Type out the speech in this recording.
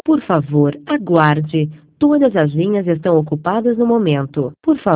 Por favor, aguarde. Todas as linhas estão ocupadas no momento. Por favor.